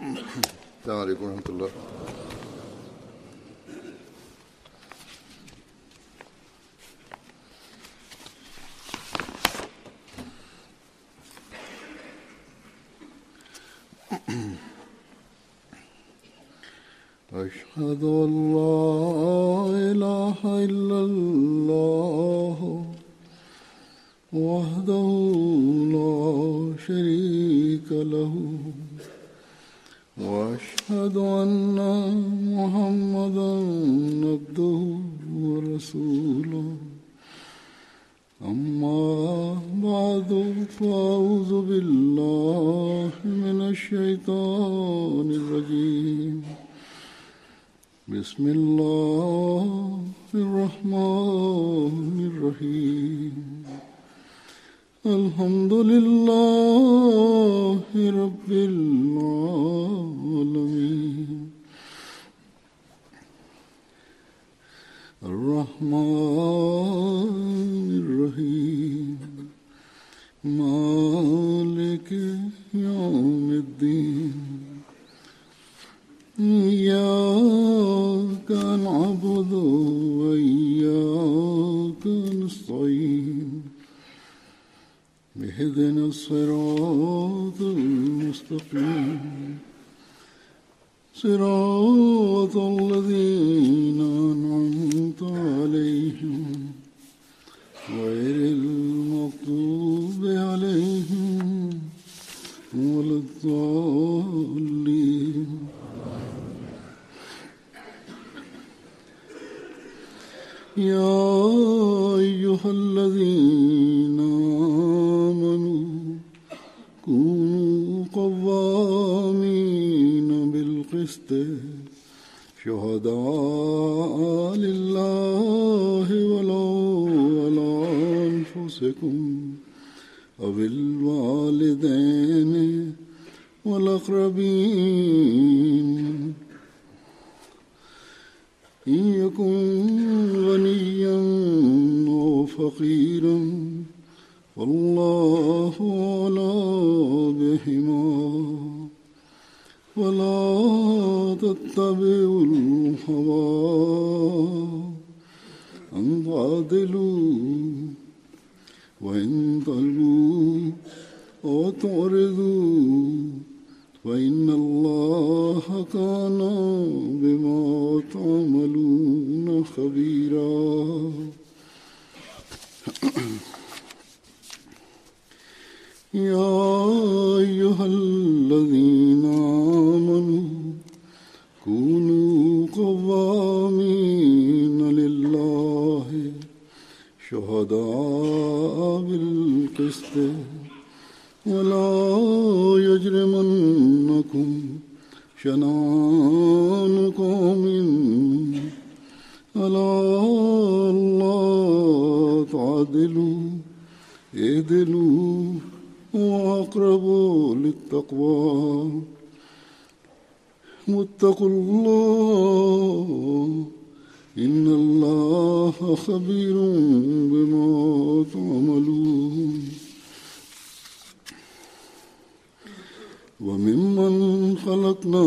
السلام عليكم ورحمة الله. أشهد أن لا إله إلا الله وحده لا شريك له وأشهد أن محمدا عبده ورسوله أما بعد فأعوذ بالله من الشيطان الرجيم بسم الله الرحمن الرحيم الحمد لله رب العالمين الرحمن الرحيم مالك يوم الدين إياك نعبد وإياك نستعين اهدنا الصراط المستقيم صراط الذين أنعمت عليهم غير المغضوب عليهم ولا الضالين. يا أيها الذين آمنوا كونوا قوامين بالقسط شهداء لله ولو على أنفسكم أو الوالدين والأقربين إن يكن غنيا أو فقيرا والله أعلى بهما ولا تتبعوا الهوى أن تعدلوا وإن تلووا أو تعرضوا فإن الله كان بما تعملون خبيرا. يا أيها الذين آمنوا كونوا قوامين لله شهداء بالقسط ولا يجرمنكم شنآن قوم على ألا تعدلوا اعدلوا وأقرب للتقوى واتقوا الله إن الله خبير بما تعملون. وممن خلقنا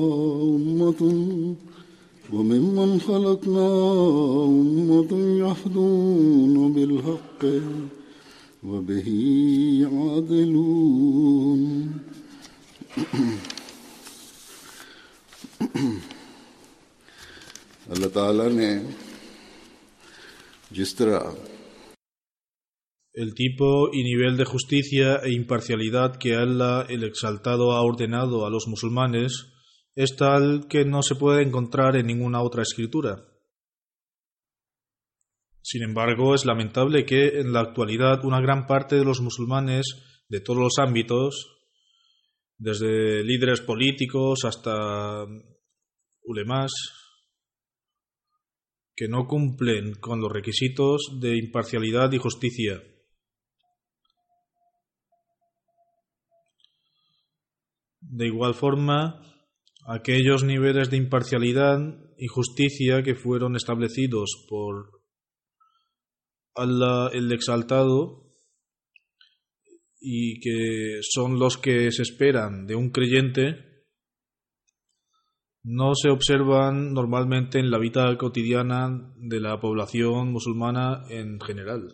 أمة يهدون بالحق وبه يعدلون. اللہ تعالیٰ نے جس طرح el tipo y nivel de justicia e imparcialidad que Allah el Exaltado ha ordenado a los musulmanes es tal que no se puede encontrar en ninguna otra escritura. Sin embargo, es lamentable que en la actualidad una gran parte de los musulmanes de todos los ámbitos, desde líderes políticos hasta ulemás, que no cumplen con los requisitos de imparcialidad y justicia. De igual forma, aquellos niveles de imparcialidad y justicia que fueron establecidos por Allah el Exaltado y que son los que se esperan de un creyente, no se observan normalmente en la vida cotidiana de la población musulmana en general.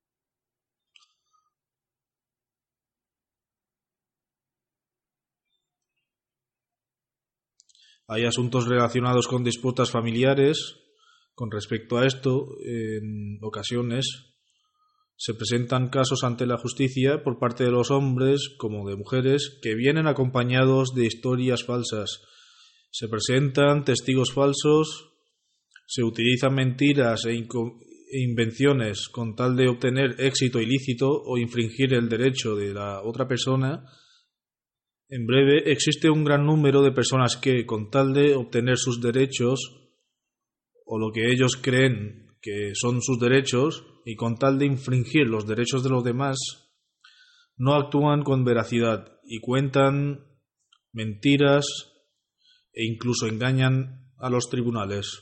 Hay asuntos relacionados con disputas familiares. Con respecto a esto, en ocasiones se presentan casos ante la justicia por parte de los hombres como de mujeres que vienen acompañados de historias falsas. Se presentan testigos falsos, se utilizan mentiras e invenciones con tal de obtener éxito ilícito o infringir el derecho de la otra persona. En breve, existe un gran número de personas que, con tal de obtener sus derechos o lo que ellos creen que son sus derechos y con tal de infringir los derechos de los demás, no actúan con veracidad y cuentan mentiras e incluso engañan a los tribunales.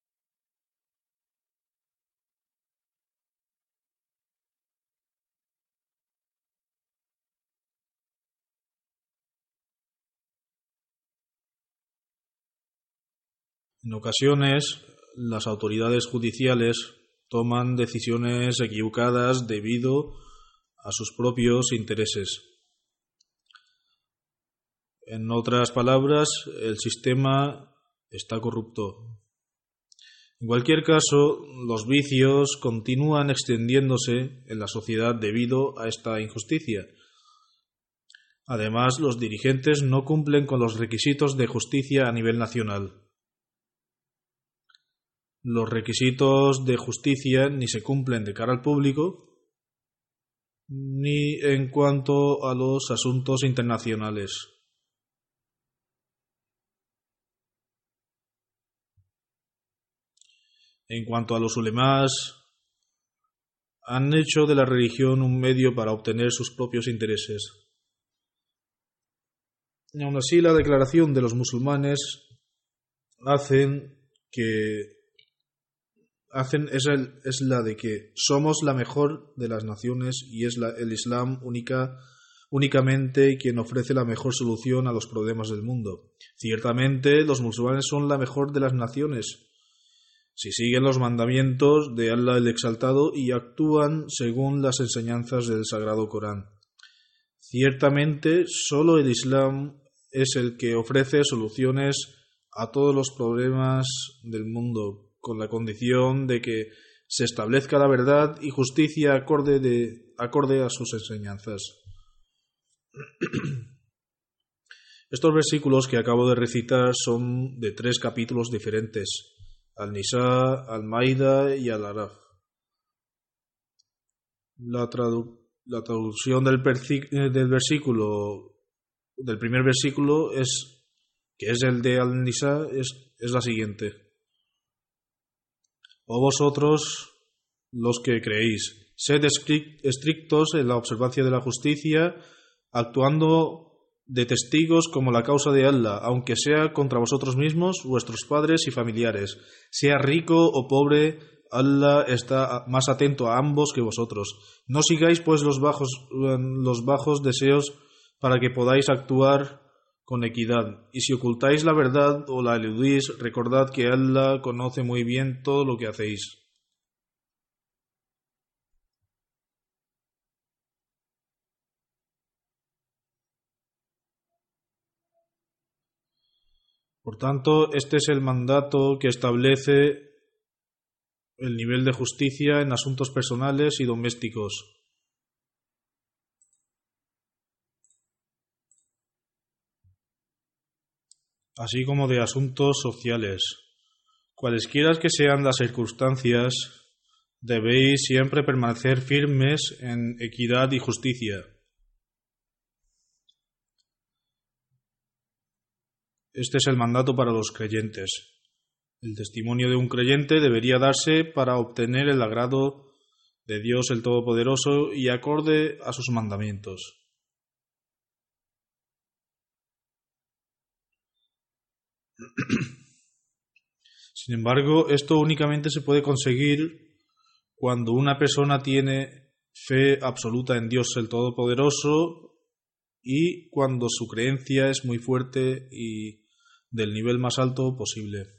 En ocasiones, las autoridades judiciales toman decisiones equivocadas debido a sus propios intereses. En otras palabras, el sistema está corrupto. En cualquier caso, los vicios continúan extendiéndose en la sociedad debido a esta injusticia. Además, los dirigentes no cumplen con los requisitos de justicia a nivel nacional. Los requisitos de justicia ni se cumplen de cara al público, ni en cuanto a los asuntos internacionales. En cuanto a los ulemás, han hecho de la religión un medio para obtener sus propios intereses. Y aun así, la declaración de los musulmanes es la de que somos la mejor de las naciones y es el Islam únicamente quien ofrece la mejor solución a los problemas del mundo. Ciertamente, los musulmanes son la mejor de las naciones si siguen los mandamientos de Allah el Exaltado y actúan según las enseñanzas del Sagrado Corán. Ciertamente, solo el Islam es el que ofrece soluciones a todos los problemas del mundo, con la condición de que se establezca la verdad y justicia acorde a sus enseñanzas. Estos versículos que acabo de recitar son de 3 capítulos diferentes: Al-Nisa, Al-Maida y Al-Araf. La traducción del primer versículo que es el de Al-Nisa, es la siguiente: Oh vosotros los que creéis, sed estrictos en la observancia de la justicia, actuando de testigos como la causa de Allah, aunque sea contra vosotros mismos, vuestros padres y familiares. Sea rico o pobre, Allah está más atento a ambos que vosotros. No sigáis pues los bajos deseos para que podáis actuar con equidad. Y si ocultáis la verdad o la eludís, recordad que Allah conoce muy bien todo lo que hacéis. Por tanto, este es el mandato que establece el nivel de justicia en asuntos personales y domésticos. Así como de asuntos sociales. Cualesquiera que sean las circunstancias, debéis siempre permanecer firmes en equidad y justicia. Este es el mandato para los creyentes. El testimonio de un creyente debería darse para obtener el agrado de Dios el Todopoderoso y acorde a sus mandamientos. Sin embargo, esto únicamente se puede conseguir cuando una persona tiene fe absoluta en Dios el Todopoderoso y cuando su creencia es muy fuerte y del nivel más alto posible.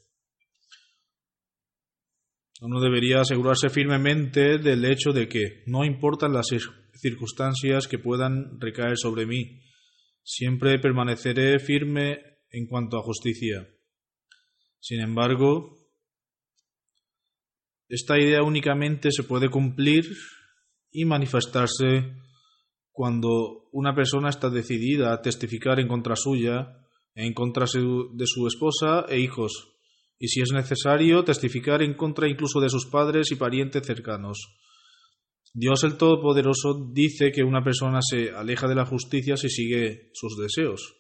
Uno debería asegurarse firmemente del hecho de que, no importan las circunstancias que puedan recaer sobre mí, siempre permaneceré firme en cuanto a justicia. Sin embargo, esta idea únicamente se puede cumplir y manifestarse cuando una persona está decidida a testificar en contra suya, en contra de su esposa e hijos, y si es necesario, testificar en contra incluso de sus padres y parientes cercanos. Dios el Todopoderoso dice que una persona se aleja de la justicia si sigue sus deseos.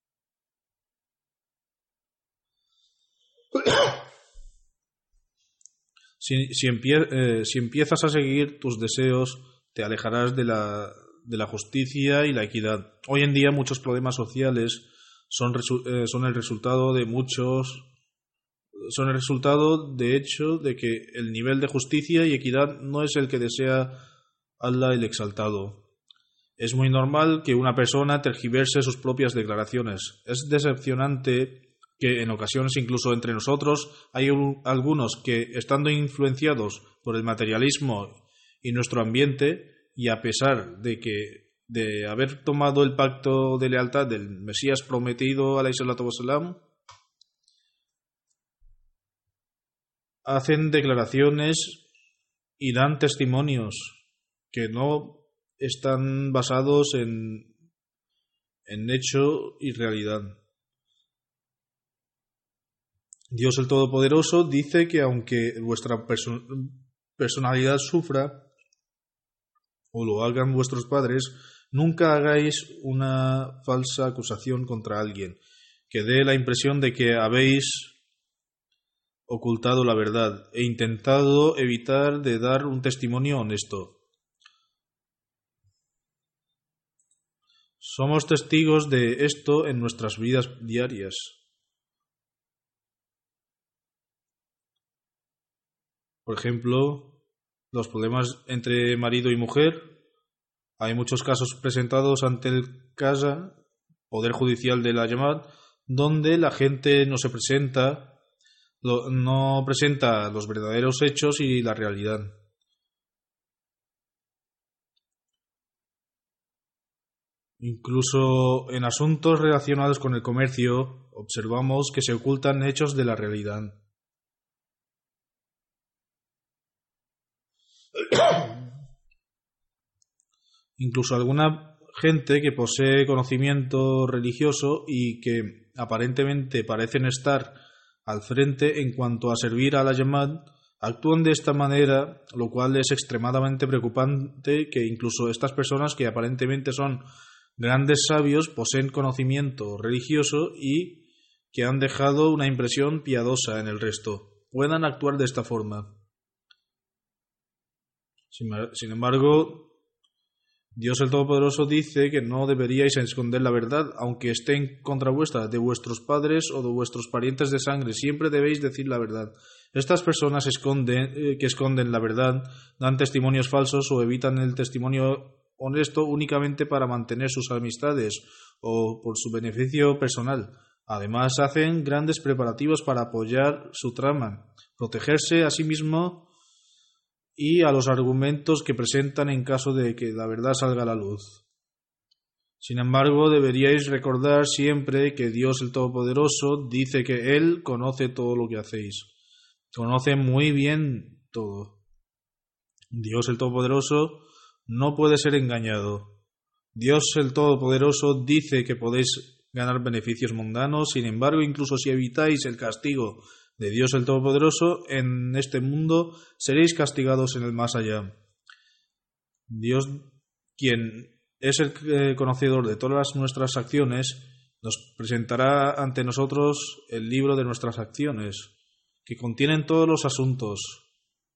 Si empiezas a seguir tus deseos, te alejarás de la justicia y la equidad. Hoy en día muchos problemas sociales son el resultado de hecho de que el nivel de justicia y equidad no es el que desea Allah el Exaltado. Es muy normal que una persona tergiverse sus propias declaraciones. Es decepcionante que en ocasiones incluso entre nosotros hay algunos que, estando influenciados por el materialismo y nuestro ambiente, y a pesar de haber tomado el pacto de lealtad del Mesías prometido, alayhi salatu wasalam, hacen declaraciones y dan testimonios que no están basados en hecho y realidad. Dios el Todopoderoso dice que aunque vuestra personalidad sufra, o lo hagan vuestros padres, nunca hagáis una falsa acusación contra alguien que dé la impresión de que habéis ocultado la verdad e intentado evitar de dar un testimonio honesto. Somos testigos de esto en nuestras vidas diarias. Por ejemplo, los problemas entre marido y mujer. Hay muchos casos presentados ante el Qaza, Poder Judicial de la Jamaat, donde la gente no presenta los verdaderos hechos y la realidad. Incluso en asuntos relacionados con el comercio, observamos que se ocultan hechos de la realidad. Incluso alguna gente que posee conocimiento religioso y que aparentemente parecen estar al frente en cuanto a servir a la Jamaat, actúan de esta manera, lo cual es extremadamente preocupante que incluso estas personas que aparentemente son grandes sabios, poseen conocimiento religioso y que han dejado una impresión piadosa en el resto, puedan actuar de esta forma. Sin embargo, Dios el Todopoderoso dice que no deberíais esconder la verdad, aunque esté en contra vuestra, de vuestros padres o de vuestros parientes de sangre. Siempre debéis decir la verdad. Estas personas que esconden la verdad, dan testimonios falsos o evitan el testimonio honesto únicamente para mantener sus amistades o por su beneficio personal. Además, hacen grandes preparativos para apoyar su trama, protegerse a sí mismo y a los argumentos que presentan en caso de que la verdad salga a la luz. Sin embargo, deberíais recordar siempre que Dios el Todopoderoso dice que Él conoce todo lo que hacéis. Conoce muy bien todo. Dios el Todopoderoso no puede ser engañado. Dios el Todopoderoso dice que podéis ganar beneficios mundanos, sin embargo, incluso si evitáis el castigo de Dios el Todopoderoso en este mundo, seréis castigados en el más allá. Dios, quien es el conocedor de todas nuestras acciones, nos presentará ante nosotros el libro de nuestras acciones, que contienen todos los asuntos.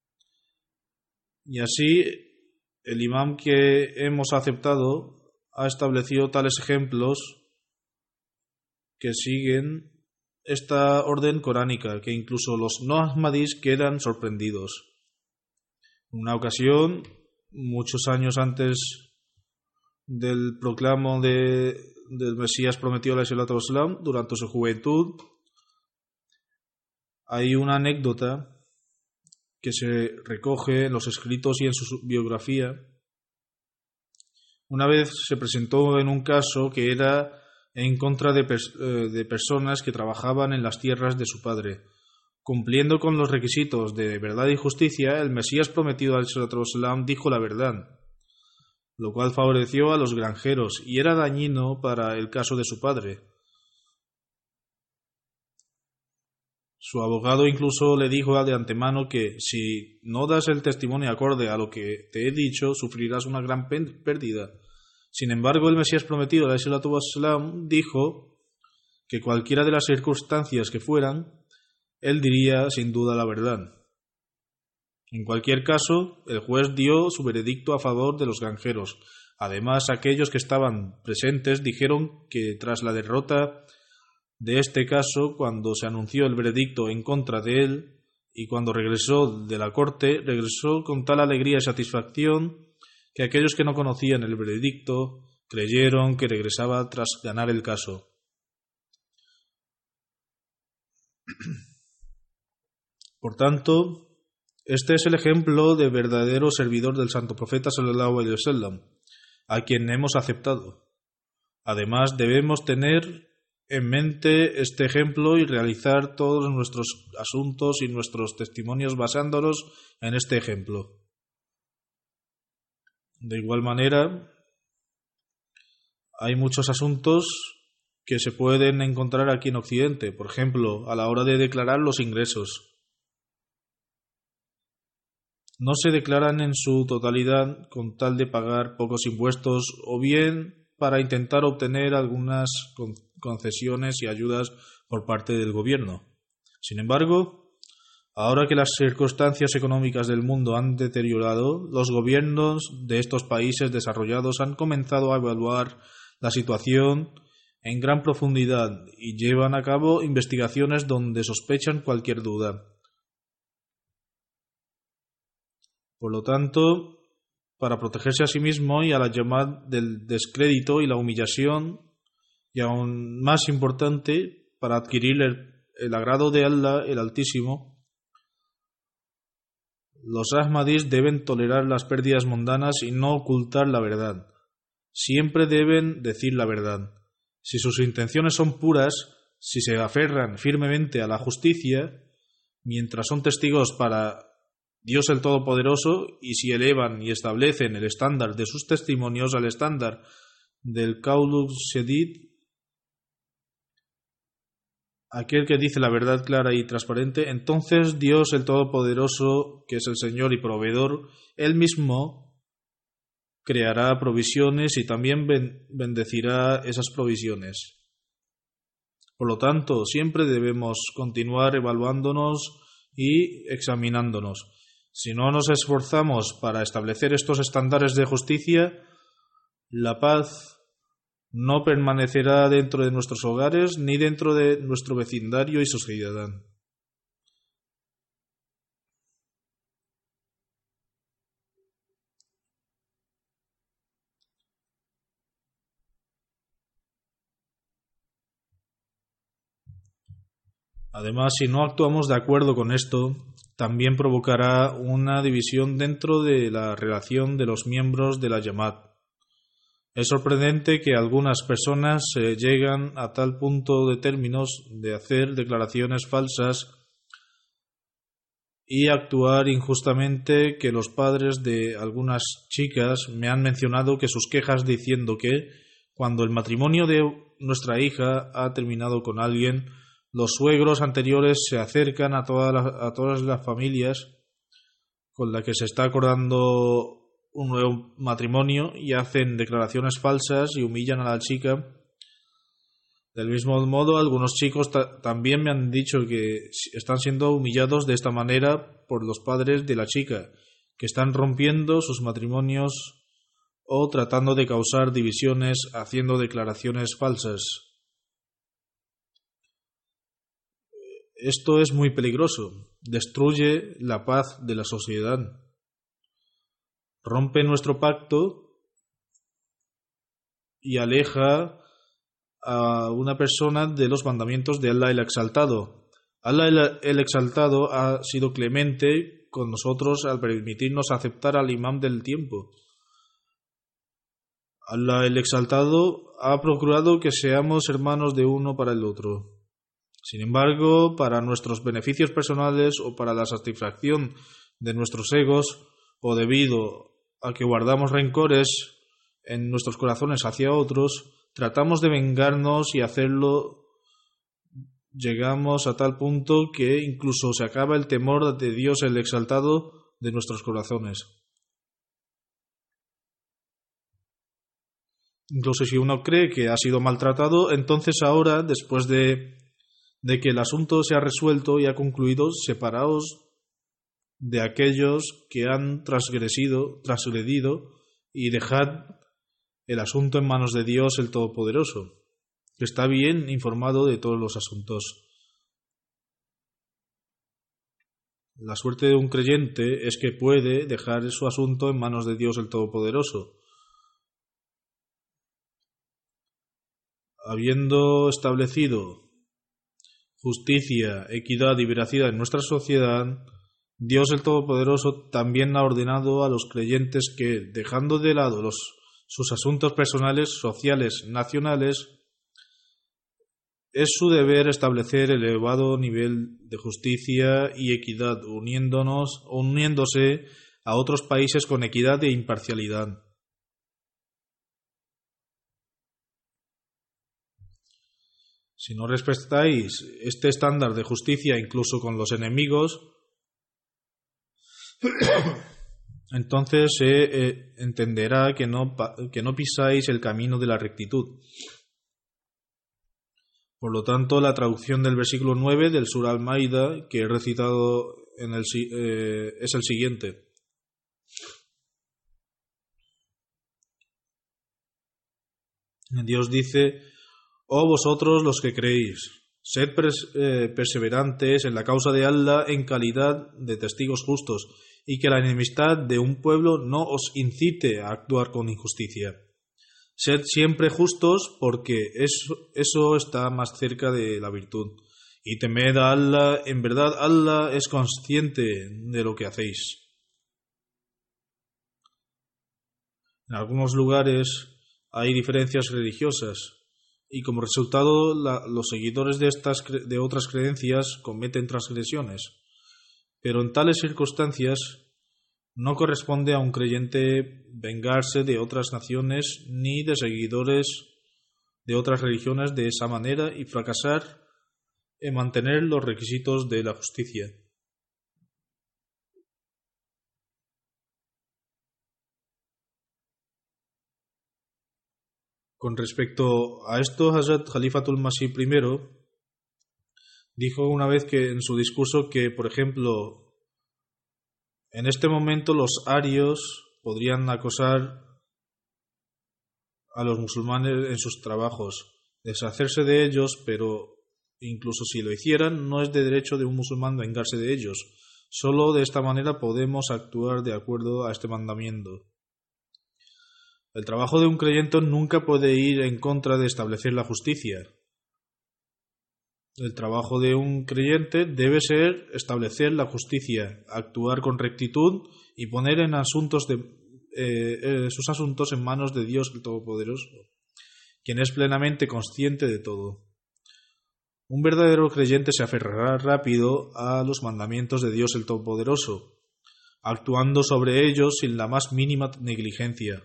Y así, el imam que hemos aceptado ha establecido tales ejemplos que siguen esta orden coránica, que incluso los no ahmadís quedan sorprendidos. En una ocasión, muchos años antes del proclamo del Mesías prometido alayhi salatu wassalam, durante su juventud, Hay una anécdota que se recoge en los escritos y en su biografía. Una vez se presentó en un caso que era en contra de personas que trabajaban en las tierras de su padre. Cumpliendo con los requisitos de verdad y justicia, el Mesías prometido ﷺ dijo la verdad, lo cual favoreció a los granjeros y era dañino para el caso de su padre. Su abogado incluso le dijo de antemano que si no das el testimonio acorde a lo que te he dicho, sufrirás una gran pérdida. Sin embargo, el Mesías prometido ﷺ dijo que cualquiera de las circunstancias que fueran, él diría sin duda la verdad. En cualquier caso, el juez dio su veredicto a favor de los granjeros. Además, aquellos que estaban presentes dijeron que tras la derrota de este caso, cuando se anunció el veredicto en contra de él y cuando regresó de la corte, regresó con tal alegría y satisfacción que aquellos que no conocían el veredicto creyeron que regresaba tras ganar el caso. Por tanto, este es el ejemplo de verdadero servidor del santo profeta sallallahu alaihi wasallam, a quien hemos aceptado. Además, debemos tener en mente este ejemplo y realizar todos nuestros asuntos y nuestros testimonios basándonos en este ejemplo. De igual manera, hay muchos asuntos que se pueden encontrar aquí en Occidente, por ejemplo, a la hora de declarar los ingresos. No se declaran en su totalidad con tal de pagar pocos impuestos o bien para intentar obtener algunas concesiones y ayudas por parte del gobierno. Sin embargo, ahora que las circunstancias económicas del mundo han deteriorado, los gobiernos de estos países desarrollados han comenzado a evaluar la situación en gran profundidad y llevan a cabo investigaciones donde sospechan cualquier duda. Por lo tanto, para protegerse a sí mismo y a la llamada del descrédito y la humillación, y aún más importante, para adquirir el agrado de Allah, el Altísimo, los Ahmadis deben tolerar las pérdidas mundanas y no ocultar la verdad. Siempre deben decir la verdad. Si sus intenciones son puras, si se aferran firmemente a la justicia, mientras son testigos para Dios el Todopoderoso, y si elevan y establecen el estándar de sus testimonios al estándar del Qaulul Shadid, aquel que dice la verdad clara y transparente, entonces Dios el Todopoderoso, que es el Señor y Proveedor, Él mismo creará provisiones y también bendecirá esas provisiones. Por lo tanto, siempre debemos continuar evaluándonos y examinándonos. Si no nos esforzamos para establecer estos estándares de justicia, la paz no permanecerá dentro de nuestros hogares ni dentro de nuestro vecindario y sociedad. Además, si no actuamos de acuerdo con esto, también provocará una división dentro de la relación de los miembros de la Jamaat. Es sorprendente que algunas personas llegan a tal punto de términos de hacer declaraciones falsas y actuar injustamente, que los padres de algunas chicas me han mencionado que sus quejas diciendo que cuando el matrimonio de nuestra hija ha terminado con alguien, los suegros anteriores se acercan a todas las familias con las que se está acordando un nuevo matrimonio y hacen declaraciones falsas y humillan a la chica. Del mismo modo, algunos chicos también me han dicho que están siendo humillados de esta manera por los padres de la chica, que están rompiendo sus matrimonios o tratando de causar divisiones haciendo declaraciones falsas. Esto es muy peligroso, destruye la paz de la sociedad, rompe nuestro pacto y aleja a una persona de los mandamientos de Allah el Exaltado. Allah el Exaltado ha sido clemente con nosotros al permitirnos aceptar al imam del tiempo. Allah el Exaltado ha procurado que seamos hermanos de uno para el otro. Sin embargo, para nuestros beneficios personales o para la satisfacción de nuestros egos, o debido a que guardamos rencores en nuestros corazones hacia otros, tratamos de vengarnos y hacerlo. Llegamos a tal punto que incluso se acaba el temor de Dios el Exaltado de nuestros corazones. Incluso si uno cree que ha sido maltratado, entonces ahora, después de que el asunto se ha resuelto y ha concluido, separaos de aquellos que han transgredido y dejad el asunto en manos de Dios el Todopoderoso, que está bien informado de todos los asuntos. La suerte de un creyente es que puede dejar su asunto en manos de Dios el Todopoderoso. Habiendo establecido justicia, equidad y veracidad en nuestra sociedad, Dios el Todopoderoso también ha ordenado a los creyentes que, dejando de lado sus asuntos personales, sociales, nacionales, es su deber establecer el elevado nivel de justicia y equidad, uniéndose a otros países con equidad e imparcialidad. Si no respetáis este estándar de justicia incluso con los enemigos, entonces se entenderá que no pisáis el camino de la rectitud. Por lo tanto, la traducción del versículo 9 del Surah Al-Maida que he recitado es el siguiente. Dios dice: «Oh vosotros los que creéis, sed perseverantes en la causa de Allah en calidad de testigos justos, y que la enemistad de un pueblo no os incite a actuar con injusticia. Sed siempre justos, porque eso está más cerca de la virtud. Y temed a Allah, en verdad Allah es consciente de lo que hacéis». En algunos lugares hay diferencias religiosas, y como resultado los seguidores de otras creencias cometen transgresiones. Pero en tales circunstancias no corresponde a un creyente vengarse de otras naciones ni de seguidores de otras religiones de esa manera y fracasar en mantener los requisitos de la justicia. Con respecto a esto, Hazrat Khalifatul Masih I dijo una vez que en su discurso que, por ejemplo, en este momento los arios podrían acosar a los musulmanes en sus trabajos, deshacerse de ellos, pero incluso si lo hicieran, no es de derecho de un musulmán vengarse de ellos. Solo de esta manera podemos actuar de acuerdo a este mandamiento. El trabajo de un creyente nunca puede ir en contra de establecer la justicia. El trabajo de un creyente debe ser establecer la justicia, actuar con rectitud y poner sus asuntos en manos de Dios el Todopoderoso, quien es plenamente consciente de todo. Un verdadero creyente se aferrará rápido a los mandamientos de Dios el Todopoderoso, actuando sobre ellos sin la más mínima negligencia.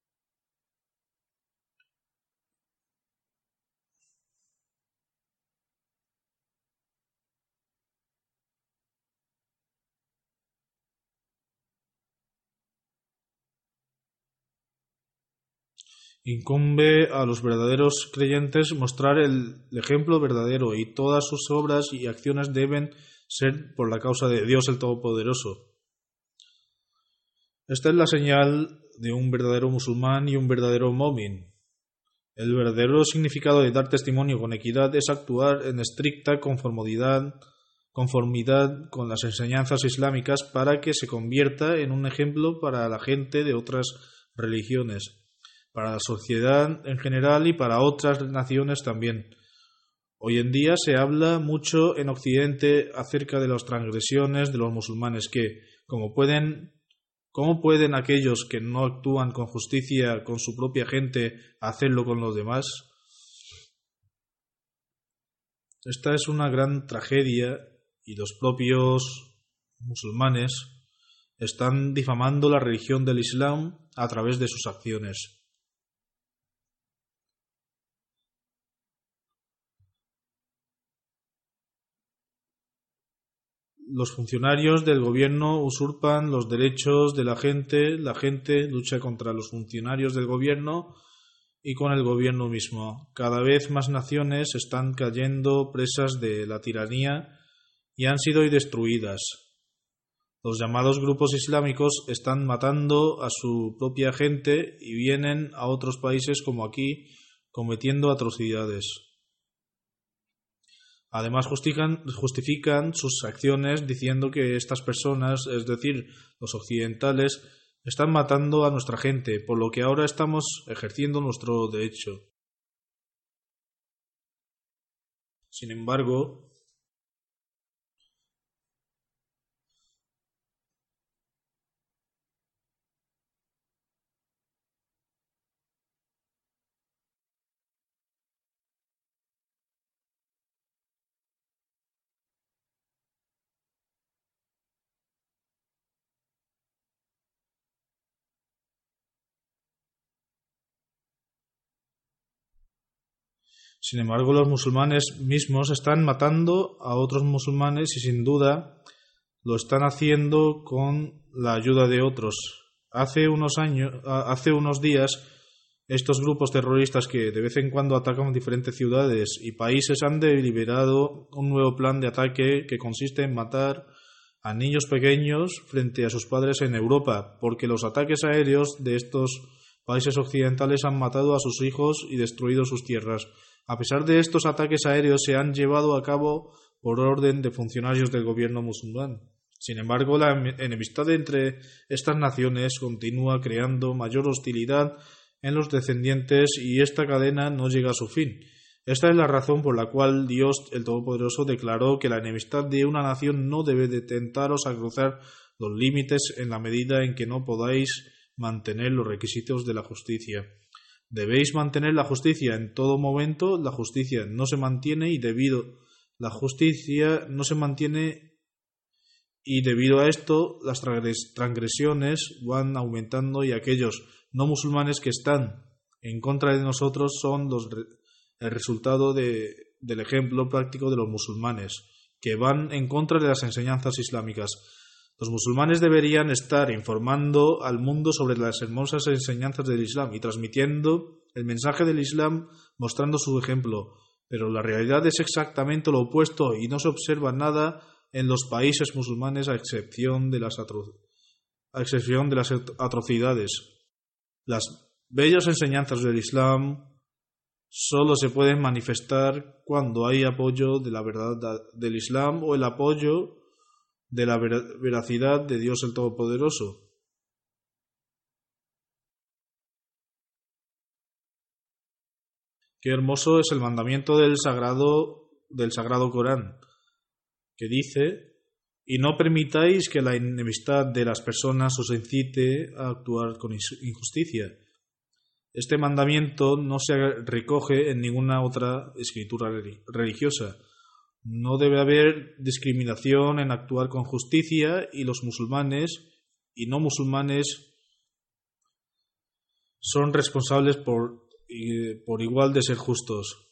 Incumbe a los verdaderos creyentes mostrar el ejemplo verdadero, y todas sus obras y acciones deben ser por la causa de Dios el Todopoderoso. Esta es la señal de un verdadero musulmán y un verdadero mu'min. El verdadero significado de dar testimonio con equidad es actuar en estricta conformidad con las enseñanzas islámicas para que se convierta en un ejemplo para la gente de otras religiones, para la sociedad en general y para otras naciones también. Hoy en día se habla mucho en Occidente acerca de las transgresiones de los musulmanes que, ¿cómo pueden aquellos que no actúan con justicia con su propia gente hacerlo con los demás? Esta es una gran tragedia y los propios musulmanes están difamando la religión del Islam a través de sus acciones. Los funcionarios del gobierno usurpan los derechos de la gente lucha contra los funcionarios del gobierno y con el gobierno mismo. Cada vez más naciones están cayendo presas de la tiranía y han sido destruidas. Los llamados grupos islámicos están matando a su propia gente y vienen a otros países como aquí cometiendo atrocidades. Además justifican sus acciones diciendo que estas personas, es decir, los occidentales, están matando a nuestra gente, por lo que ahora estamos ejerciendo nuestro derecho. Sin embargo, los musulmanes mismos están matando a otros musulmanes y sin duda lo están haciendo con la ayuda de otros. Hace unos días, estos grupos terroristas que de vez en cuando atacan diferentes ciudades y países han deliberado un nuevo plan de ataque que consiste en matar a niños pequeños frente a sus padres en Europa, porque los ataques aéreos de estos países occidentales han matado a sus hijos y destruido sus tierras. A pesar de estos ataques aéreos se han llevado a cabo por orden de funcionarios del gobierno musulmán. Sin embargo, la enemistad entre estas naciones continúa creando mayor hostilidad en los descendientes y esta cadena no llega a su fin. Esta es la razón por la cual Dios el Todopoderoso declaró que la enemistad de una nación no debe de tentaros a cruzar los límites en la medida en que no podáis mantener los requisitos de la justicia. Debéis mantener la justicia en todo momento. La justicia no se mantiene y debido a esto las transgresiones van aumentando y aquellos no musulmanes que están en contra de nosotros son el resultado del ejemplo práctico de los musulmanes que van en contra de las enseñanzas islámicas. Los musulmanes deberían estar informando al mundo sobre las hermosas enseñanzas del Islam y transmitiendo el mensaje del Islam mostrando su ejemplo, pero la realidad es exactamente lo opuesto y no se observa nada en los países musulmanes a excepción de las atrocidades. Las bellas enseñanzas del Islam solo se pueden manifestar cuando hay apoyo de la verdad del Islam o el apoyo de la veracidad de Dios el Todopoderoso. Qué hermoso es el mandamiento del sagrado Corán, que dice: y no permitáis que la enemistad de las personas os incite a actuar con injusticia. Este mandamiento no se recoge en ninguna otra escritura religiosa. No debe haber discriminación en actuar con justicia y los musulmanes y no musulmanes son responsables por igual de ser justos.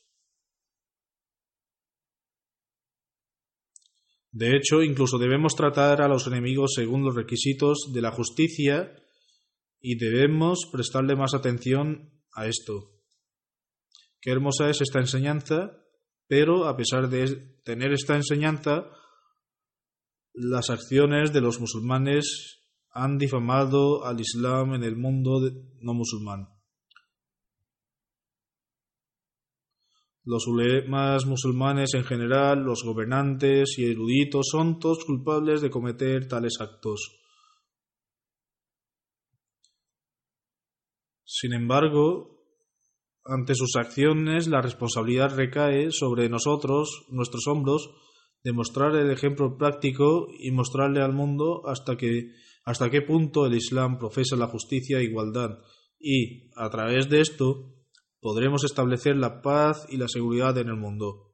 De hecho, incluso debemos tratar a los enemigos según los requisitos de la justicia y debemos prestarle más atención a esto. Qué hermosa es esta enseñanza, pero a pesar de tener esta enseñanza, las acciones de los musulmanes han difamado al Islam en el mundo no musulmán. Los ulemas musulmanes en general, los gobernantes y eruditos son todos culpables de cometer tales actos. Sin embargo, ante sus acciones la responsabilidad recae sobre nosotros, nuestros hombros, de mostrar el ejemplo práctico y mostrarle al mundo hasta qué punto el Islam profesa la justicia e igualdad, y, a través de esto, podremos establecer la paz y la seguridad en el mundo.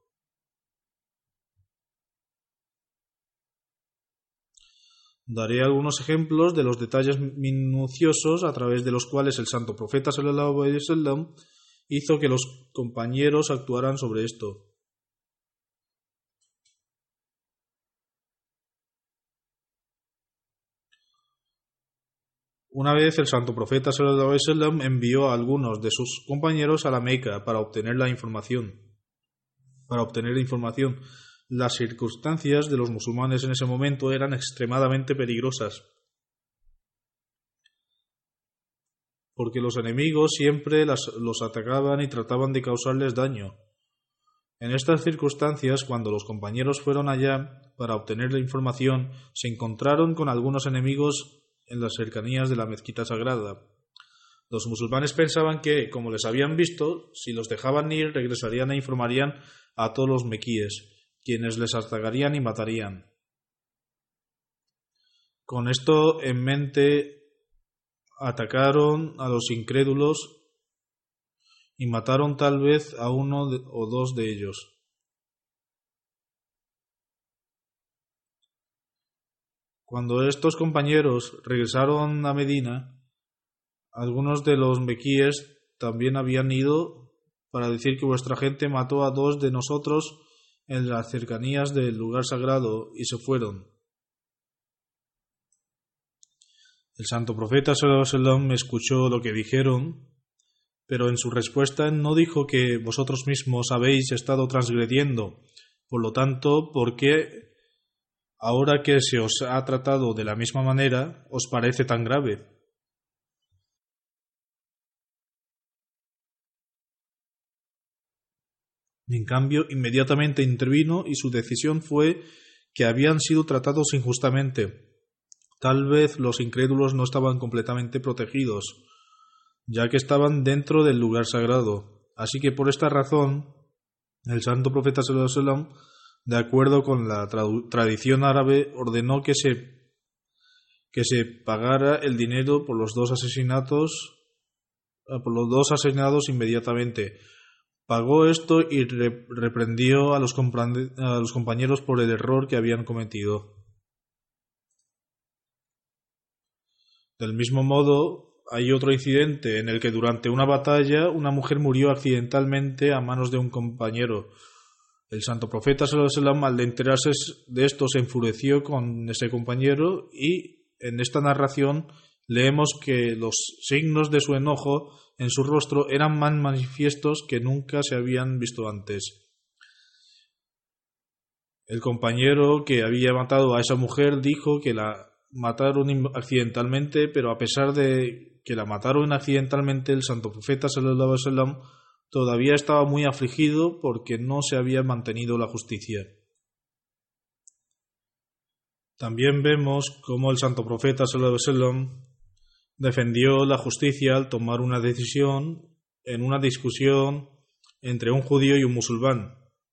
Daré algunos ejemplos de los detalles minuciosos a través de los cuales el santo profeta sallallahu alaihi wasallam hizo que los compañeros actuaran sobre esto. Una vez el santo profeta sallallahu alaihi wasallam envió a algunos de sus compañeros a la Meca para obtener información. Las circunstancias de los musulmanes en ese momento eran extremadamente peligrosas, porque los enemigos siempre los atacaban y trataban de causarles daño. En estas circunstancias, cuando los compañeros fueron allá para obtener la información, se encontraron con algunos enemigos en las cercanías de la mezquita sagrada. Los musulmanes pensaban que, como les habían visto, si los dejaban ir, regresarían e informarían a todos los mequíes, quienes les atacarían y matarían. Con esto en mente, atacaron a los incrédulos y mataron tal vez a uno o dos de ellos. Cuando estos compañeros regresaron a Medina, algunos de los mequíes también habían ido para decir que vuestra gente mató a dos de nosotros en las cercanías del lugar sagrado y se fueron. El santo profeta sallallahu alaihi wasallam escuchó lo que dijeron, pero en su respuesta no dijo que vosotros mismos habéis estado transgrediendo. Por lo tanto, ¿por qué ahora que se os ha tratado de la misma manera os parece tan grave? En cambio, inmediatamente intervino y su decisión fue que habían sido tratados injustamente. Tal vez los incrédulos no estaban completamente protegidos, ya que estaban dentro del lugar sagrado. Así que por esta razón, el santo profeta sallallahu alaihi wasallam, de acuerdo con la tradición árabe, ordenó que se pagara el dinero por los dos asesinados inmediatamente. Pagó esto y reprendió a los compañeros por el error que habían cometido. Del mismo modo, hay otro incidente en el que durante una batalla una mujer murió accidentalmente a manos de un compañero. El santo profeta sallallahu alaihi wasallam, al enterarse de esto, se enfureció con ese compañero y en esta narración leemos que los signos de su enojo en su rostro eran más manifiestos que nunca se habían visto antes. El compañero que había matado a esa mujer dijo que la mataron accidentalmente, pero a pesar de que la mataron accidentalmente, el santo profeta sallallahu alaihi wasallam todavía estaba muy afligido porque no se había mantenido la justicia. También vemos cómo el santo profeta sallallahu alaihi wasallam defendió la justicia al tomar una decisión en una discusión entre un judío y un musulmán.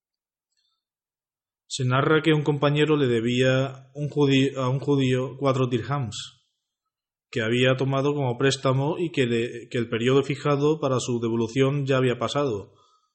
Se narra que un compañero le debía a un judío 4 dirhams, que había tomado como préstamo y que el periodo fijado para su devolución ya había pasado.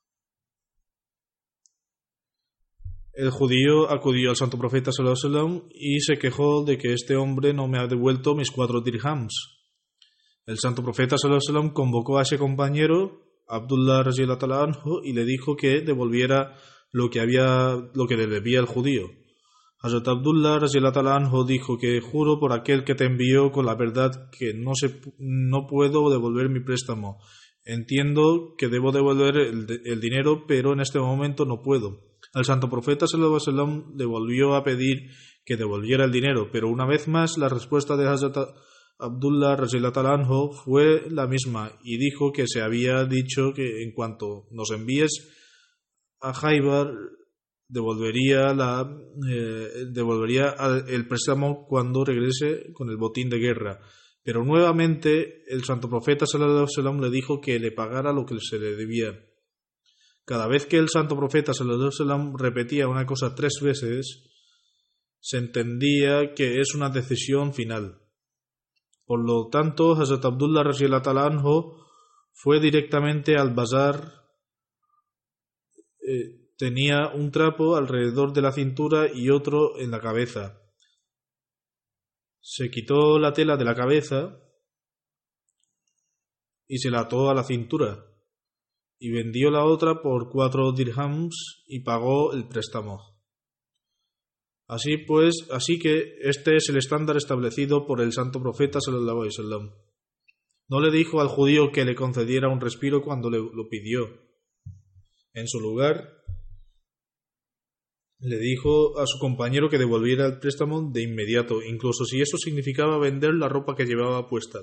El judío acudió al santo profeta sallallahu alaihi wasallam y se quejó de que este hombre no me ha devuelto mis 4 dirhams. El santo profeta sallallahu alaihi wasallam convocó a ese compañero, Abdullah radhiyallahu anhu, y le dijo que devolviera lo que le debía el judío. Hazrat Abdullah radhiyallahu anhu dijo que juro por aquel que te envió con la verdad que no puedo devolver mi préstamo. Entiendo que debo devolver el dinero, pero en este momento no puedo. El santo profeta sallallahu alaihi wasallam le volvió a pedir que devolviera el dinero, pero una vez más la respuesta de Hazrat Abdullah radhiyallahu anhu fue la misma y dijo que se había dicho que en cuanto nos envíes a Khaybar devolvería el préstamo cuando regrese con el botín de guerra. Pero nuevamente el santo profeta sallallahu alaihi wasallam le dijo que le pagara lo que se le debía. Cada vez que el santo profeta sallallahu alaihi wasallam repetía una cosa 3 veces, se entendía que es una decisión final. Por lo tanto, Hazrat Abdullah radhiyallahu ta'ala anhu fue directamente al bazar. Tenía un trapo alrededor de la cintura y otro en la cabeza. Se quitó la tela de la cabeza y se la ató a la cintura, y vendió la otra por 4 dirhams y pagó el préstamo. Así que este es el estándar establecido por el santo profeta sallallahu alaihi wasallam. No le dijo al judío que le concediera un respiro cuando lo pidió. En su lugar, le dijo a su compañero que devolviera el préstamo de inmediato, incluso si eso significaba vender la ropa que llevaba puesta.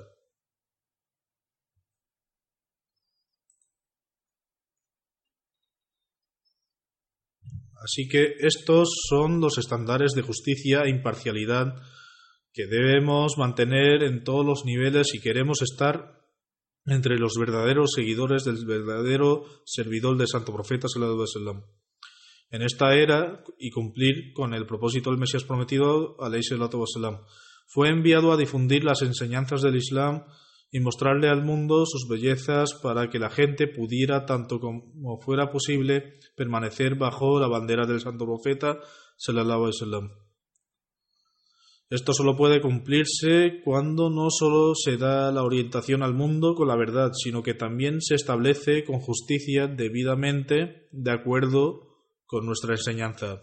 Así que estos son los estándares de justicia e imparcialidad que debemos mantener en todos los niveles si queremos estar entre los verdaderos seguidores del verdadero servidor del santo profeta sallallahu alaihi wasallam en esta era y cumplir con el propósito del Mesías prometido alayhi salatu wasallam. Fue enviado a difundir las enseñanzas del Islam y mostrarle al mundo sus bellezas para que la gente pudiera, tanto como fuera posible, permanecer bajo la bandera del santo profeta sallallahu alaihi wasallam. Esto solo puede cumplirse cuando no solo se da la orientación al mundo con la verdad, sino que también se establece con justicia debidamente de acuerdo con nuestra enseñanza.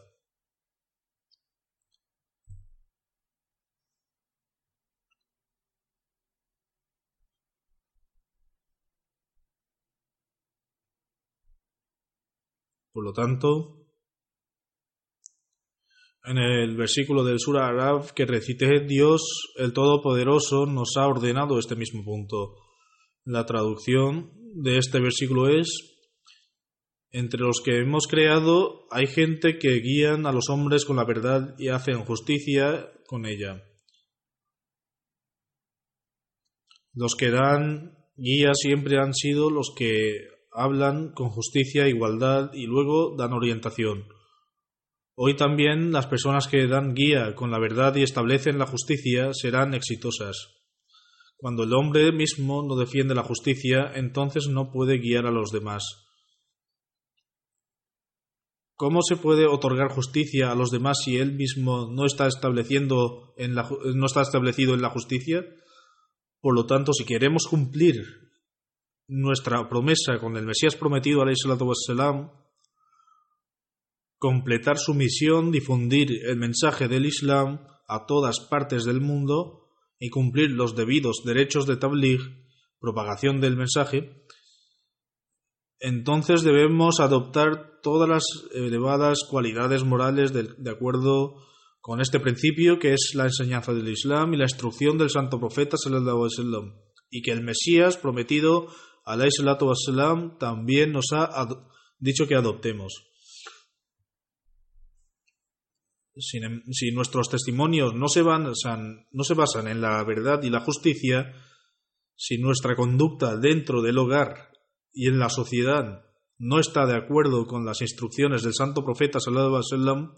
Por lo tanto, en el versículo del Sura Araf que recité, Dios, el Todopoderoso, nos ha ordenado este mismo punto. La traducción de este versículo es: entre los que hemos creado hay gente que guían a los hombres con la verdad y hacen justicia con ella. Los que dan guía siempre han sido los que hablan con justicia e igualdad y luego dan orientación. Hoy también las personas que dan guía con la verdad y establecen la justicia serán exitosas. Cuando el hombre mismo no defiende la justicia, entonces no puede guiar a los demás. ¿Cómo se puede otorgar justicia a los demás si él mismo no está establecido en la justicia? Por lo tanto, si queremos cumplir nuestra promesa con el Mesías prometido, alayhi salatu wassalam, completar su misión, difundir el mensaje del Islam a todas partes del mundo y cumplir los debidos derechos de tabligh, propagación del mensaje, entonces debemos adoptar todas las elevadas cualidades morales de acuerdo con este principio, que es la enseñanza del Islam y la instrucción del santo profeta sallallahu alaihi wasallam, y que el Mesías prometido alayhi salatu wassalam también nos ha dicho que adoptemos. Si nuestros testimonios no se basan en la verdad y la justicia, si nuestra conducta dentro del hogar y en la sociedad no está de acuerdo con las instrucciones del santo profeta sallallahu alaihi wasallam,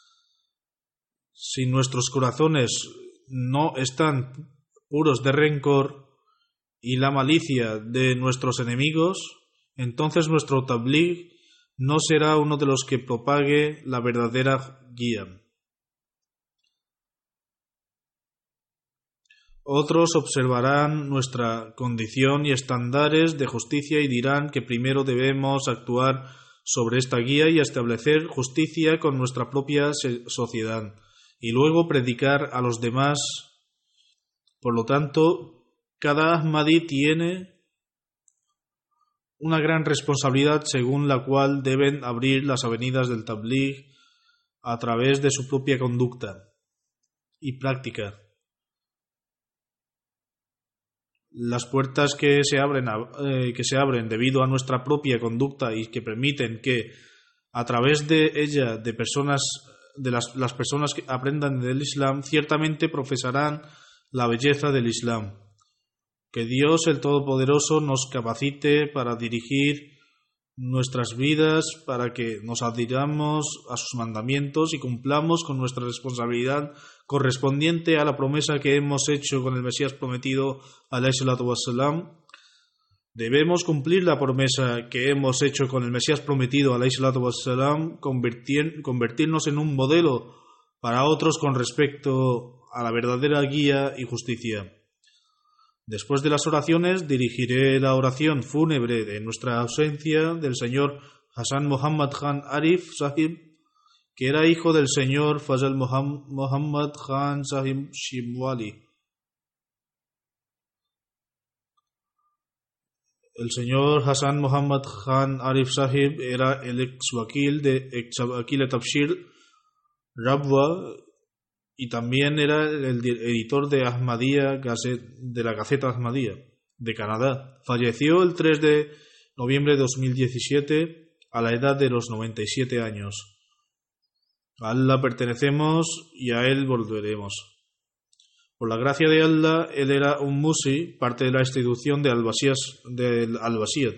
si nuestros corazones no están puros de rencor y la malicia de nuestros enemigos, entonces nuestro tabligh no será uno de los que propague la verdadera guía. Otros observarán nuestra condición y estándares de justicia y dirán que primero debemos actuar sobre esta guía y establecer justicia con nuestra propia sociedad y luego predicar a los demás. Por lo tanto, cada Ahmadí tiene una gran responsabilidad según la cual deben abrir las avenidas del tabligh a través de su propia conducta y práctica. Las puertas que se abren debido a nuestra propia conducta y que permiten que a través de ella las personas que aprendan del Islam ciertamente profesarán la belleza del Islam. Que Dios el Todopoderoso nos capacite para dirigir nuestras vidas, para que nos adhiramos a sus mandamientos y cumplamos con nuestra responsabilidad correspondiente a la promesa que hemos hecho con el Mesías prometido, alayhi salatu wassalam. Debemos cumplir la promesa que hemos hecho con el Mesías prometido, alayhi salatu wassalam, convertirnos en un modelo para otros con respecto a la verdadera guía y justicia. Después de las oraciones, dirigiré la oración fúnebre en nuestra ausencia del señor Hasan Muhammad Khan Arif Sahib, que era hijo del señor Fazal Muhammad Khan Sahib Shimwali. El señor Hasan Muhammad Khan Arif Sahib era el ex wakil de Tafsir Rabwa y también era el editor de Ahmadiyya, de la Gaceta Ahmadiyya de Canadá. Falleció el 3 de noviembre de 2017 a la edad de los 97 años. A Allah pertenecemos y a Él volveremos. Por la gracia de Allah, él era un musi, parte de la institución de Al-Wasiyat.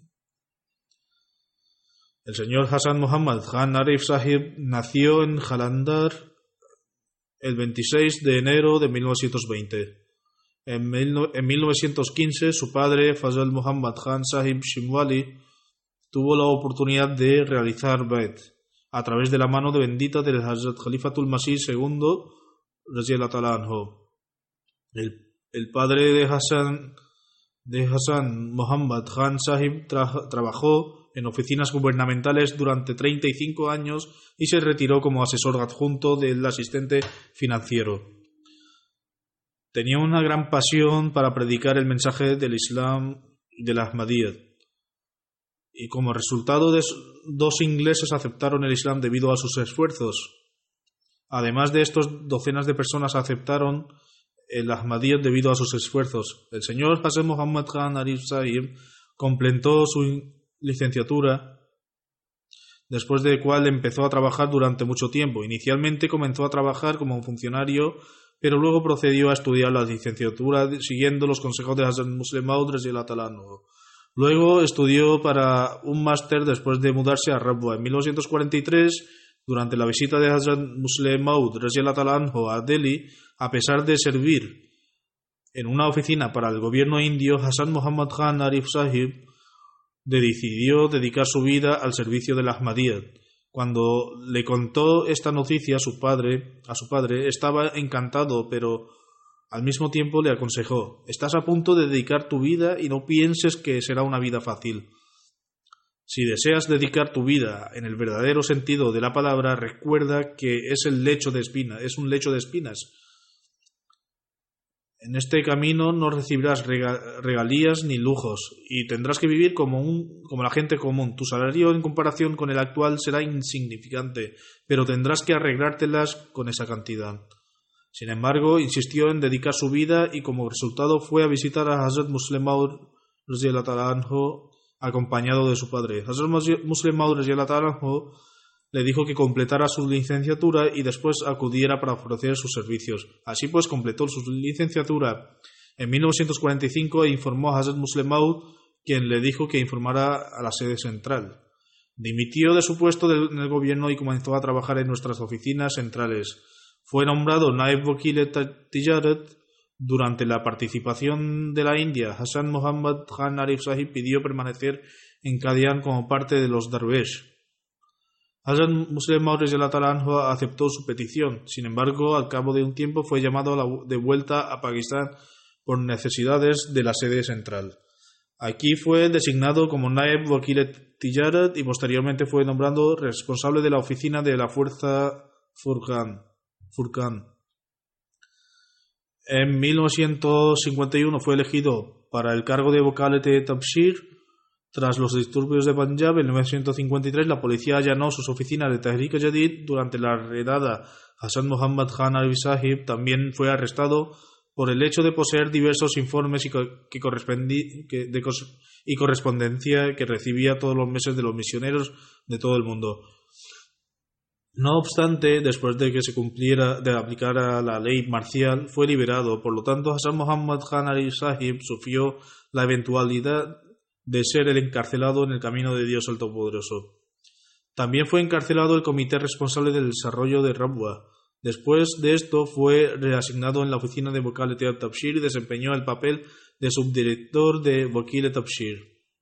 El señor Hasan Muhammad Khan Arif Sahib nació en Jalandhar el 26 de enero de 1920. En 1915, su padre, Fazal Muhammad Khan Sahib Shimwali, tuvo la oportunidad de realizar Bait a través de la mano bendita del Hazrat Khalifatul Masih II, radiyallahu ta'ala anhu. El padre de Hasan Muhammad Khan Sahib trabajó en oficinas gubernamentales durante 35 años y se retiró como asesor adjunto del asistente financiero. Tenía una gran pasión para predicar el mensaje del Islam y del Ahmadiyyat. Y como resultado, dos ingleses aceptaron el Islam debido a sus esfuerzos. Además de estos, docenas de personas aceptaron el Ahmadiyyat debido a sus esfuerzos. El señor Hasan Muhammad Khan Arif Sahib completó su licenciatura, después de cual empezó a trabajar durante mucho tiempo. Inicialmente comenzó a trabajar como un funcionario, pero luego procedió a estudiar la licenciatura siguiendo los consejos de Hazrat Musleh Maud radiyallahu ta'ala anhu. Luego estudió para un máster después de mudarse a Rabwa. En 1943, durante la visita de Hazrat Musleh Maud radiyallahu ta'ala anhu a Delhi, a pesar de servir en una oficina para el gobierno indio, Hasan Muhammad Khan Arif Sahib decidió dedicar su vida al servicio del Ahmadiyyat. Cuando le contó esta noticia a su padre, estaba encantado, pero al mismo tiempo le aconsejó: estás a punto de dedicar tu vida y no pienses que será una vida fácil. Si deseas dedicar tu vida en el verdadero sentido de la palabra, recuerda que es un lecho de espinas. En este camino no recibirás regalías ni lujos y tendrás que vivir como la gente común. Tu salario en comparación con el actual será insignificante, pero tendrás que arreglártelas con esa cantidad. Sin embargo, insistió en dedicar su vida y como resultado fue a visitar a Hazrat Musleh Maud radiyallahu ta'ala anhu acompañado de su padre. Hazrat Musleh Maud radiyallahu ta'ala anhu le dijo que completara su licenciatura y después acudiera para ofrecer sus servicios. Así pues, completó su licenciatura en 1945 e informó a Hazrat Musleh Maud, quien le dijo que informara a la sede central. Dimitió de su puesto en el gobierno y comenzó a trabajar en nuestras oficinas centrales. Fue nombrado Naib Wakil Tijarat. Durante la participación de la India, Hasan Muhammad Khan Arif Sahib pidió permanecer en Qadian como parte de los Darwesh. Hazrat Musleh Maud radiyallahu ta'ala anhu aceptó su petición. Sin embargo, al cabo de un tiempo fue llamado de vuelta a Pakistán por necesidades de la sede central. Aquí fue designado como Naib Wakil Tijarat y posteriormente fue nombrado responsable de la oficina de la Fuerza Furqan. En 1951 fue elegido para el cargo de vocal de Tafsir. Tras los disturbios de Punjab, en 1953 la policía allanó sus oficinas de Tehrik-e-Jadid. Durante la redada, Hasan Muhammad Khan Arif Sahib también fue arrestado por el hecho de poseer diversos informes y correspondencia que recibía todos los meses de los misioneros de todo el mundo. No obstante, después de que se aplicara la ley marcial, fue liberado. Por lo tanto, Hasan Muhammad Khan Ali Sahib sufrió la eventualidad de ser el encarcelado en el camino de Dios el Todopoderoso. También fue encarcelado el comité responsable del desarrollo de Rabwa. Después de esto, fue reasignado en la oficina de Wakalat al-Tabshir y desempeñó el papel de subdirector de Wakalat al-Tabshir.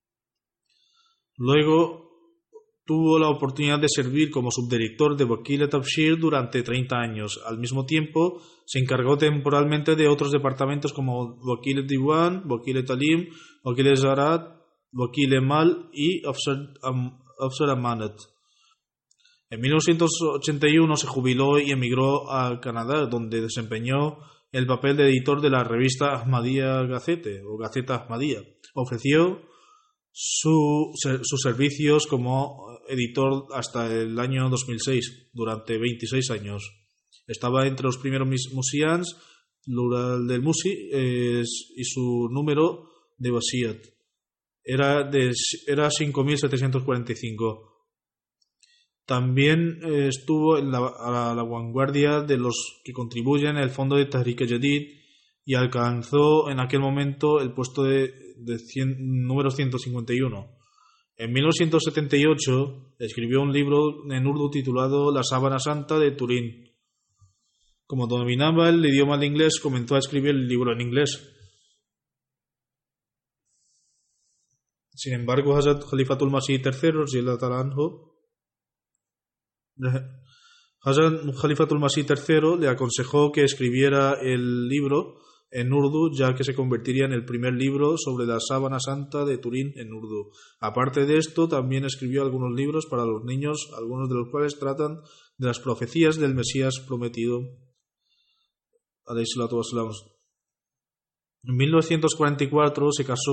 Luego tuvo la oportunidad de servir como subdirector de Wakalat al-Tabshir durante 30 años. Al mismo tiempo, se encargó temporalmente de otros departamentos como Wakalat Diwan, Wakalat Talim, Wakalat Zarat, Wakalat Mal y Afsar Amanat. En 1981 se jubiló y emigró a Canadá, donde desempeñó el papel de editor de la revista Ahmadiyya Gazette o Gaceta Ahmadiyya. Ofreció sus servicios como editor hasta el año 2006, durante 26 años. Estaba entre los primeros Musians, plural del Musi, y su número de Wasiat era 5.745. También estuvo a la vanguardia de los que contribuyen al fondo de Tahrik-e-Jadid y alcanzó en aquel momento el puesto número 151. En 1978 escribió un libro en urdu titulado La Sábana Santa de Turín. Como dominaba el idioma del inglés, comenzó a escribir el libro en inglés. Sin embargo, Hazrat Khalifatul Masih III, Hazrat Khalifatul Masih III le aconsejó que escribiera el libro en urdu, ya que se convertiría en el primer libro sobre la Sábana Santa de Turín en urdu. Aparte de esto, también escribió algunos libros para los niños, algunos de los cuales tratan de las profecías del Mesías prometido. En 1944 se casó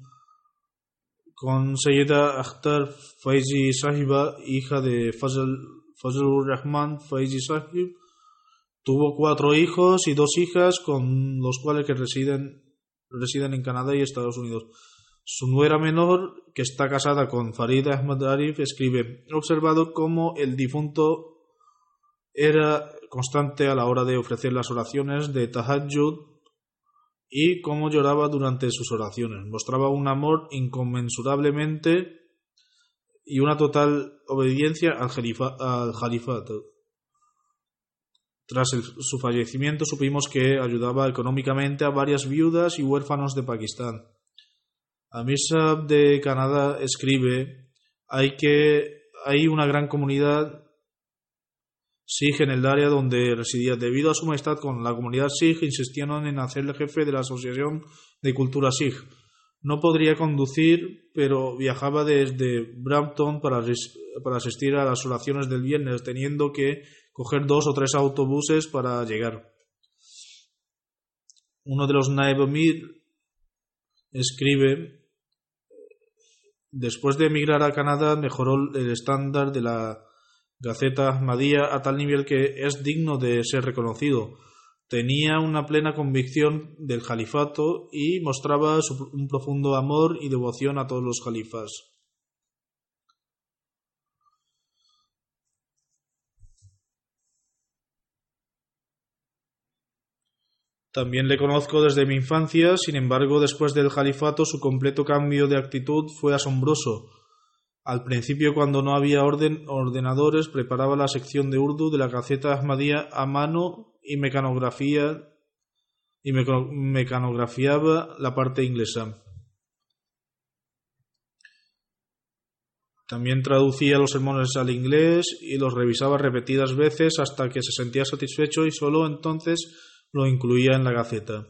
con Sayyida Akhtar Faizi Sahiba, hija de Fazlur Rahman Faizi Sahib. Tuvo 4 hijos y 2 hijas, con los cuales que residen en Canadá y Estados Unidos. Su nuera menor, que está casada con Farid Ahmad Arif, escribe: he observado cómo el difunto era constante a la hora de ofrecer las oraciones de Tahajjud y cómo lloraba durante sus oraciones. Mostraba un amor inconmensurablemente y una total obediencia al califato. Tras su fallecimiento supimos que ayudaba económicamente a varias viudas y huérfanos de Pakistán. Amir Saab de Canadá escribe: hay una gran comunidad Sikh en el área donde residía. Debido a su amistad con la comunidad Sikh, insistieron en hacerle jefe de la Asociación de Cultura Sikh. No podría conducir, pero viajaba desde Brampton para asistir a las oraciones del viernes, teniendo que coger 2 o 3 autobuses para llegar. Uno de los Naib Amir escribe: después de emigrar a Canadá, mejoró el estándar de la Gaceta Ahmadiyya a tal nivel que es digno de ser reconocido. Tenía una plena convicción del califato y mostraba un profundo amor y devoción a todos los califas. También le conozco desde mi infancia, sin embargo, después del califato su completo cambio de actitud fue asombroso. Al principio, cuando no había ordenadores, preparaba la sección de urdu de la Gaceta Ahmadiyya a mano y mecanografiaba la parte inglesa. También traducía los sermones al inglés y los revisaba repetidas veces hasta que se sentía satisfecho y solo entonces lo incluía en la Gaceta.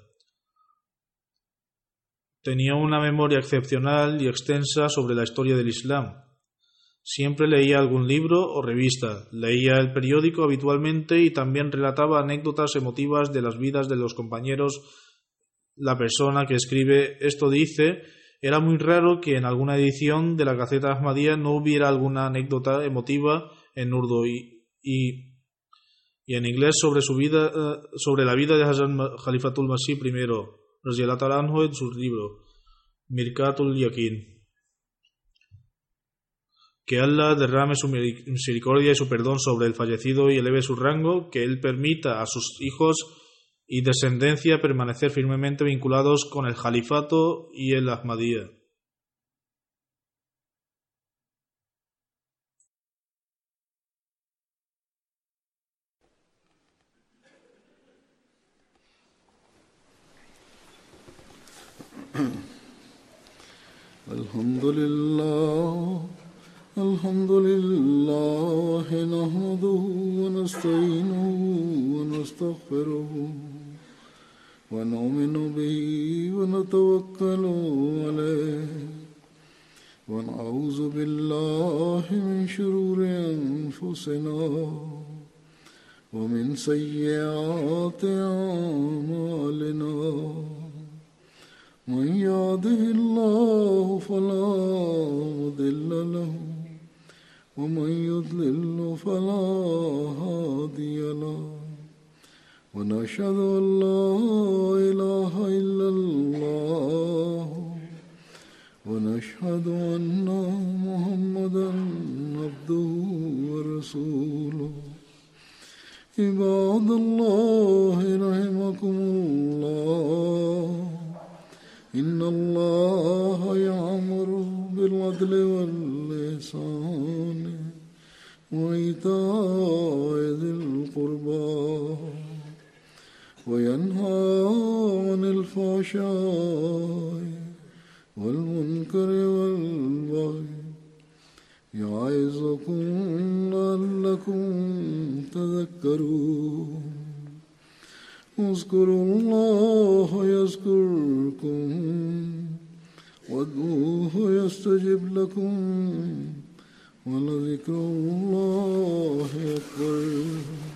Tenía una memoria excepcional y extensa sobre la historia del Islam. Siempre leía algún libro o revista, leía el periódico habitualmente y también relataba anécdotas emotivas de las vidas de los compañeros. La persona que escribe esto dice: era muy raro que en alguna edición de la Gaceta Ahmadiyya no hubiera alguna anécdota emotiva en urdu y en inglés sobre la vida de Hazrat Khalifatul Masih I, radiyallahu anhu, en su libro Mirkatul Yaqin. Que Allah derrame su misericordia y su perdón sobre el fallecido y eleve su rango, que Él permita a sus hijos y descendencia permanecer firmemente vinculados con el Jalifato y el Ahmadiyya. الحمد لله نحمده ونستعينه ونستغفره ونؤمن به ونتوكل عليه ونعوذ بالله من شرور أنفسنا ومن سيئات أعمالنا من يهده الله فلا مضل له ومن يضلل فلا هادي له ونشهد أن لا إله إلا الله ونشهد أن محمدا عبده ورسوله عباد الله رحمكم الله إن الله يأمر بالعدل والإحسان وإيتاء ذي القربى وينهى عن الفحشاء والمنكر والبغي يعظكم لعلكم تذكرون اذكروا الله يذكركم وادعوه يستجب لكم ولذكر الله أكبر